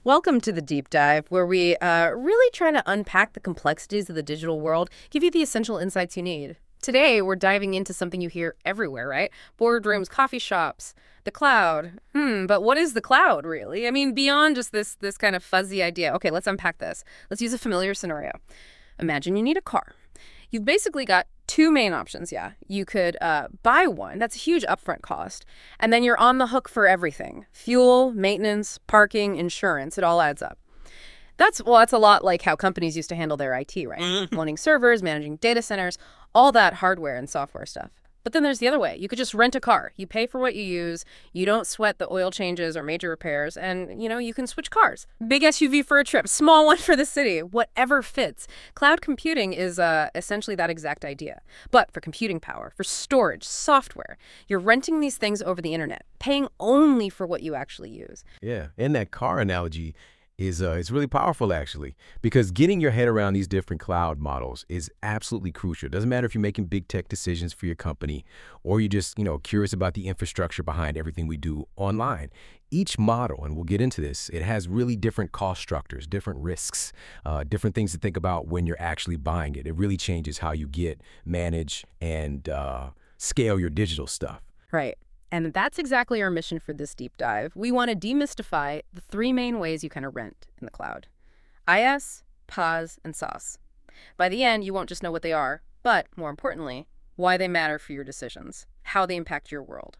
Welcome to the deep dive, where we really try to unpack the complexities of the digital world, give you the essential insights you need. Today, we're diving into something you hear everywhere, right? Boardrooms, coffee shops, the cloud. But what is the cloud, really? I mean, beyond just this kind of fuzzy idea. Okay, let's unpack this. Let's use a familiar scenario. Imagine you need a car. You've basically got two main options, yeah. You could buy one. That's a huge upfront cost. And then you're on the hook for everything. Fuel, maintenance, parking, insurance. It all adds up. That's a lot like how companies used to handle their IT, right? Owning servers, managing data centers, all that hardware and software stuff. But then there's the other way. You could just rent a car. You pay for what you use. You don't sweat the oil changes or major repairs. And, you can switch cars. Big SUV for a trip, small one for the city, whatever fits. Cloud computing is essentially that exact idea. But for computing power, for storage, software, you're renting these things over the internet, paying only for what you actually use. Yeah, and that car analogy is really powerful actually, because getting your head around these different cloud models is absolutely crucial. It doesn't matter if you're making big tech decisions for your company or you're just, curious about the infrastructure behind everything we do online. Each model, and we'll get into this, it has really different cost structures, different risks, different things to think about when you're actually buying it. It really changes how you get, manage, and scale your digital stuff. Right. And that's exactly our mission for this deep dive. We want to demystify the three main ways you kind of rent in the cloud: IaaS, PaaS, and SaaS. By the end, you won't just know what they are, but more importantly, why they matter for your decisions, how they impact your world.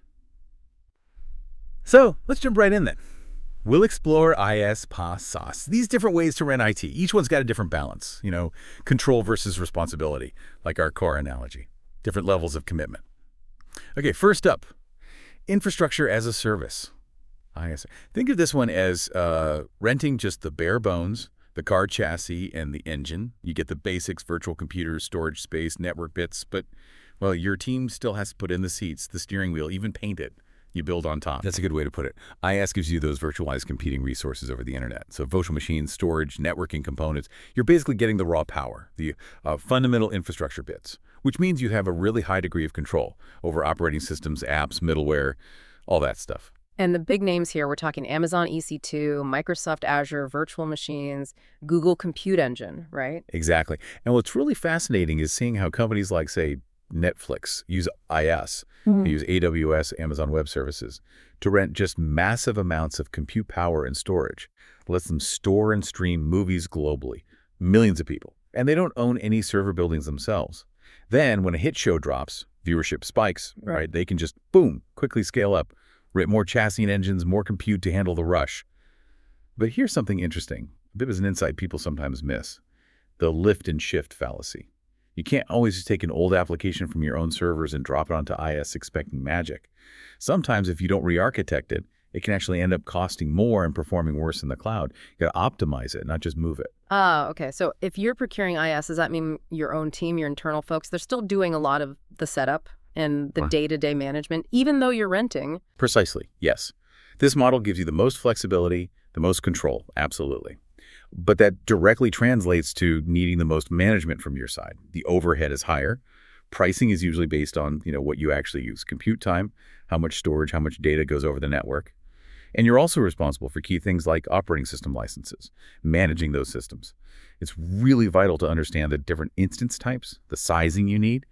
So let's jump right in then. We'll explore IaaS, PaaS, SaaS, these different ways to rent IT. Each one's got a different balance, control versus responsibility, like our car analogy, different levels of commitment. Okay, first up, infrastructure as a service. IaaS. Think of this one as renting just the bare bones, the car chassis and the engine. You get the basics: virtual computers, storage space, network bits, but, well, your team still has to put in the seats, the steering wheel, even paint it. You build on top. That's a good way to put it. IaaS gives you those virtualized computing resources over the internet. So virtual machines, storage, networking components. You're basically getting the raw power, the fundamental infrastructure bits, which means you have a really high degree of control over operating systems, apps, middleware, all that stuff. And the big names here, we're talking Amazon EC2, Microsoft Azure, virtual machines, Google Compute Engine, right? Exactly. And what's really fascinating is seeing how companies like, say, Netflix use IaaS, they use AWS, Amazon Web Services, to rent just massive amounts of compute power and storage. It lets them store and stream movies globally, millions of people. And they don't own any server buildings themselves. Then when a hit show drops, viewership spikes, right? They can just, boom, quickly scale up, rent more chassis and engines, more compute to handle the rush. But here's something interesting, a bit of an insight people sometimes miss: the lift and shift fallacy. You can't always just take an old application from your own servers and drop it onto IaaS expecting magic. Sometimes if you don't re-architect it, it can actually end up costing more and performing worse in the cloud. You got to optimize it, not just move it. Okay. So if you're procuring IaaS, does that mean your own team, your internal folks, they're still doing a lot of the setup and the day-to-day management, even though you're renting? Precisely, yes. This model gives you the most flexibility, the most control, absolutely. But that directly translates to needing the most management from your side. The overhead is higher. Pricing is usually based on, what you actually use: compute time, how much storage, how much data goes over the network. And you're also responsible for key things like operating system licenses, managing those systems. It's really vital to understand the different instance types, the sizing you need,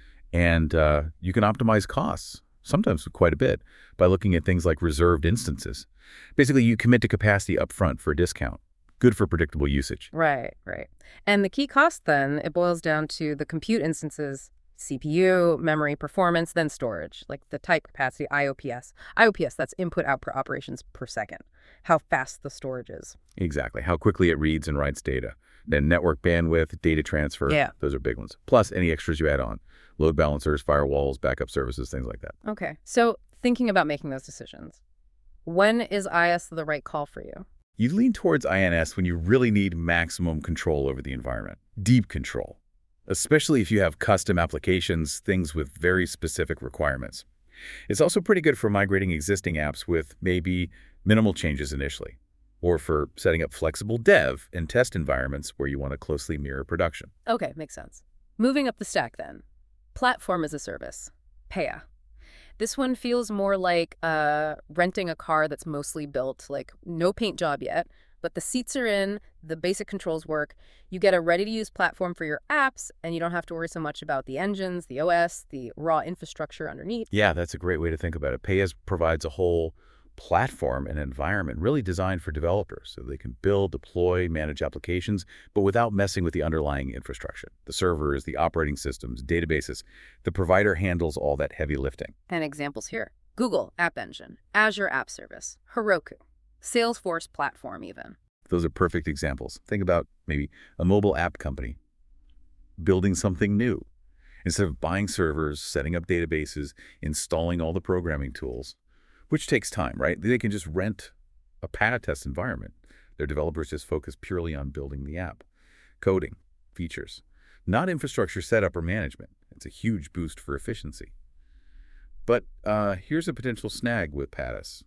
and you can optimize costs, sometimes quite a bit, by looking at things like reserved instances. Basically, you commit to capacity upfront for a discount. Good for predictable usage. Right. And the key cost then, it boils down to the compute instances: CPU, memory, performance, then storage, like the type capacity, IOPS. IOPS, that's input-output operations per second, how fast the storage is. Exactly. How quickly it reads and writes data. Then network bandwidth, data transfer. Yeah. Those are big ones. Plus any extras you add on: load balancers, firewalls, backup services, things like that. Okay. So thinking about making those decisions, when is IaaS the right call for you? You lean towards IaaS when you really need maximum control over the environment, deep control, especially if you have custom applications, things with very specific requirements. It's also pretty good for migrating existing apps with maybe minimal changes initially, or for setting up flexible dev and test environments where you want to closely mirror production. Okay, makes sense. Moving up the stack then. Platform as a service, PaaS. This one feels more like renting a car that's mostly built, like no paint job yet, but the seats are in, the basic controls work. You get a ready-to-use platform for your apps, and you don't have to worry so much about the engines, the OS, the raw infrastructure underneath. Yeah, that's a great way to think about it. Payas provides a whole platform and environment really designed for developers so they can build, deploy, manage applications, but without messing with the underlying infrastructure. The servers, the operating systems, databases. The provider handles all that heavy lifting. And examples here: Google App Engine, Azure App Service, Heroku, Salesforce Platform even. Those are perfect examples. Think about maybe a mobile app company building something new. Instead of buying servers, setting up databases, installing all the programming tools, which takes time, right? They can just rent a Paratest environment. Their developers just focus purely on building the app, coding, features, not infrastructure setup or management. It's a huge boost for efficiency. But here's a potential snag with Paratest.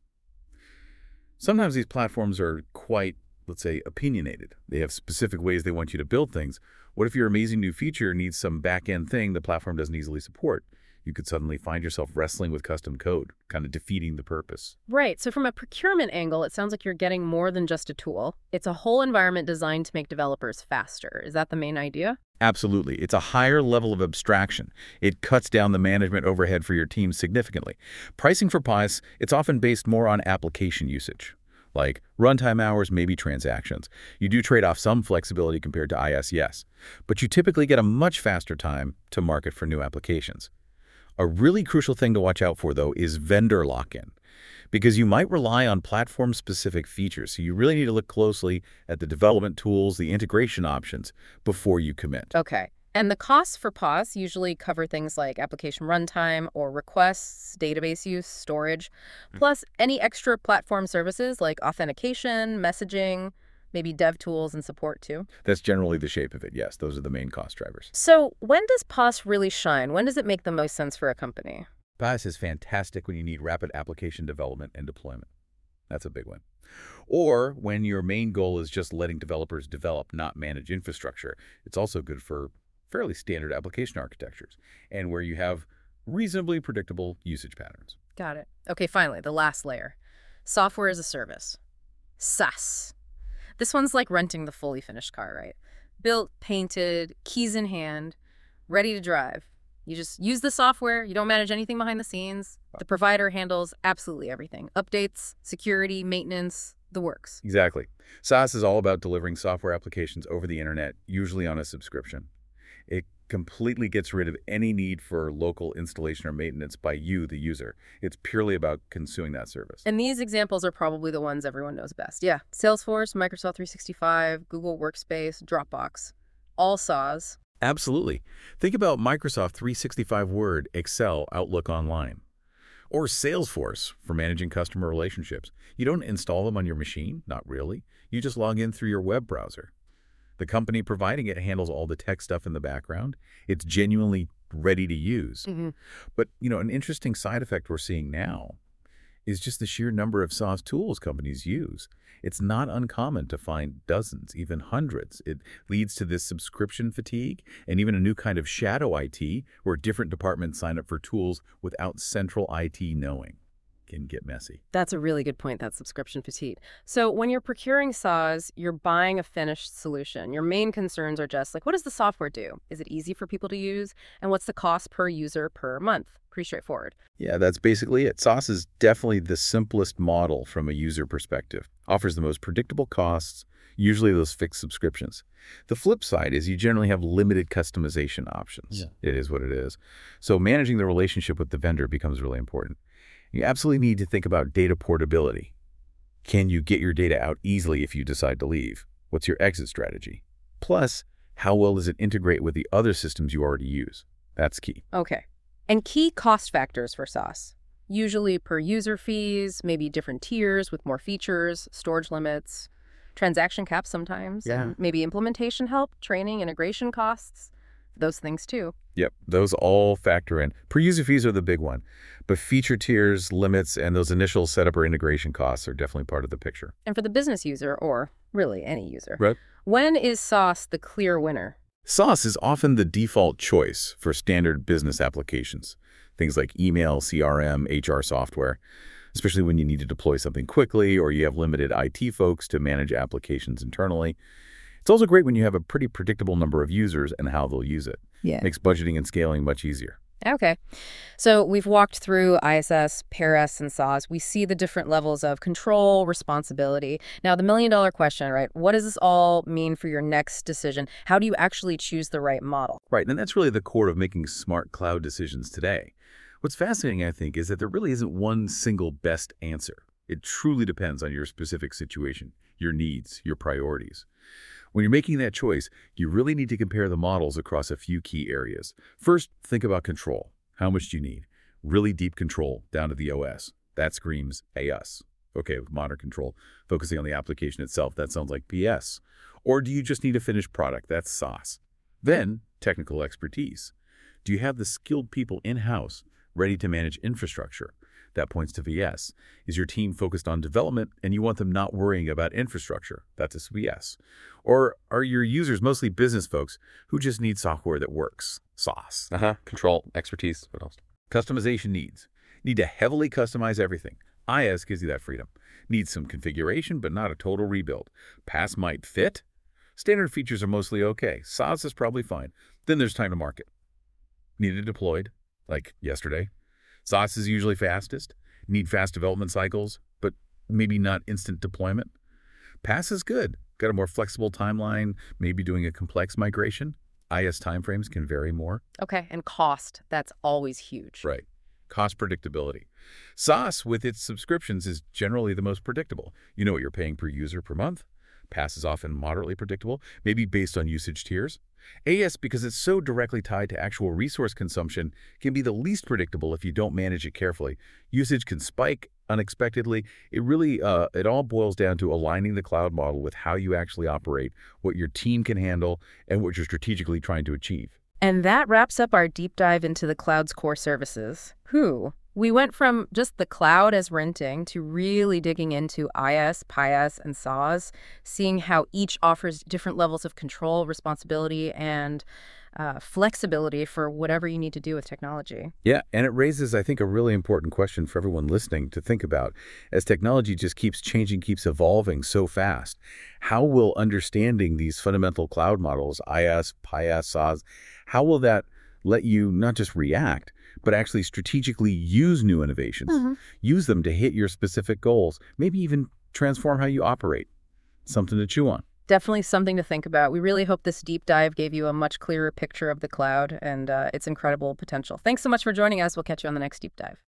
Sometimes these platforms are quite, let's say, opinionated. They have specific ways they want you to build things. What if your amazing new feature needs some back-end thing the platform doesn't easily support? You could suddenly find yourself wrestling with custom code, kind of defeating the purpose. Right. So from a procurement angle, it sounds like you're getting more than just a tool. It's a whole environment designed to make developers faster. Is that the main idea? Absolutely. It's a higher level of abstraction. It cuts down the management overhead for your team significantly. Pricing for PaaS, it's often based more on application usage, like runtime hours, maybe transactions. You do trade off some flexibility compared to IaaS, yes, but you typically get a much faster time to market for new applications. A really crucial thing to watch out for, though, is vendor lock-in, because you might rely on platform-specific features, so you really need to look closely at the development tools, the integration options, before you commit. Okay. And the costs for PaaS usually cover things like application runtime or requests, database use, storage, plus any extra platform services like authentication, messaging, maybe dev tools and support too. That's generally the shape of it, yes. Those are the main cost drivers. So when does PaaS really shine? When does it make the most sense for a company? PaaS is fantastic when you need rapid application development and deployment. That's a big one. Or when your main goal is just letting developers develop, not manage infrastructure. It's also good for fairly standard application architectures and where you have reasonably predictable usage patterns. Got it. Okay, finally, the last layer. Software as a service. SaaS. This one's like renting the fully finished car, right? Built, painted, keys in hand, ready to drive. You just use the software. You don't manage anything behind the scenes. The provider handles absolutely everything. Updates, security, maintenance, the works. Exactly. SaaS is all about delivering software applications over the internet, usually on a subscription. It completely gets rid of any need for local installation or maintenance by you, the user. It's purely about consuming that service. And these examples are probably the ones everyone knows best. Yeah, Salesforce, Microsoft 365, Google Workspace, Dropbox, all SaaS. Absolutely. Think about Microsoft 365 Word, Excel, Outlook Online. Or Salesforce for managing customer relationships. You don't install them on your machine, not really. You just log in through your web browser. The company providing it handles all the tech stuff in the background. It's genuinely ready to use. But, an interesting side effect we're seeing now is just the sheer number of SaaS tools companies use. It's not uncommon to find dozens, even hundreds. It leads to this subscription fatigue and even a new kind of shadow IT where different departments sign up for tools without central IT knowing. Can get messy. That's a really good point, that subscription fatigue. So when you're procuring SaaS, you're buying a finished solution. Your main concerns are just like, what does the software do? Is it easy for people to use? And what's the cost per user per month? Pretty straightforward. Yeah, that's basically it. SaaS is definitely the simplest model from a user perspective. Offers the most predictable costs, usually those fixed subscriptions. The flip side is you generally have limited customization options. Yeah. It is what it is. So managing the relationship with the vendor becomes really important. You absolutely need to think about data portability. Can you get your data out easily if you decide to leave? What's your exit strategy? Plus, how well does it integrate with the other systems you already use? That's key. Okay. And key cost factors for SaaS. Usually per user fees, maybe different tiers with more features, storage limits, transaction caps sometimes, and maybe implementation help, training, integration costs, those things too. Yep, those all factor in. Per user fees are the big one, but feature tiers, limits, and those initial setup or integration costs are definitely part of the picture. And for the business user, or really any user, right, when is SaaS the clear winner? SaaS is often the default choice for standard business applications, things like email, CRM, HR software. especially when you need to deploy something quickly or you have limited IT folks to manage applications internally. It's also great when you have a pretty predictable number of users and how they'll use it. Yeah. Makes budgeting and scaling much easier. Okay. So we've walked through ISS, PARS, and SaaS. We see the different levels of control, responsibility. Now, the million-dollar question, right? What does this all mean for your next decision? How do you actually choose the right model? Right, and that's really the core of making smart cloud decisions today. What's fascinating, I think, is that there really isn't one single best answer. It truly depends on your specific situation, your needs, your priorities. When you're making that choice, you really need to compare the models across a few key areas. First, think about control. How much do you need? Really deep control down to the OS. That screams AS. Okay, with modern control, focusing on the application itself, that sounds like PS. Or do you just need a finished product? That's SaaS. Then, technical expertise. Do you have the skilled people in-house ready to manage infrastructure? That points to VS. Is your team focused on development and you want them not worrying about infrastructure? That's a VS. Or are your users mostly business folks who just need software that works? SaaS. Control, expertise, what else? Customization needs. Need to heavily customize everything. IS gives you that freedom. Needs some configuration, but not a total rebuild. PaaS might fit. Standard features are mostly okay. SaaS is probably fine. Then there's time to market. Need it deployed, like yesterday. SaaS is usually fastest. Need fast development cycles, but maybe not instant deployment. PaaS is good. Got a more flexible timeline, maybe doing a complex migration. IS timeframes can vary more. Okay, and cost, that's always huge. Right. Cost predictability. SaaS, with its subscriptions, is generally the most predictable. You know what you're paying per user per month. PaaS is often moderately predictable, maybe based on usage tiers. AS, because it's so directly tied to actual resource consumption, can be the least predictable if you don't manage it carefully. Usage can spike unexpectedly. It all boils down to aligning the cloud model with how you actually operate, what your team can handle, and what you're strategically trying to achieve. And that wraps up our deep dive into the cloud's core services. We went from just the cloud as renting to really digging into IS, PaaS, and SaaS, seeing how each offers different levels of control, responsibility, and flexibility for whatever you need to do with technology. Yeah, and it raises, I think, a really important question for everyone listening to think about. As technology just keeps changing, keeps evolving so fast, how will understanding these fundamental cloud models, IS, PaaS, SaaS, how will that let you not just react, but actually strategically use new innovations, use them to hit your specific goals, maybe even transform how you operate? Something to chew on. Definitely something to think about. We really hope this deep dive gave you a much clearer picture of the cloud and its incredible potential. Thanks so much for joining us. We'll catch you on the next deep dive.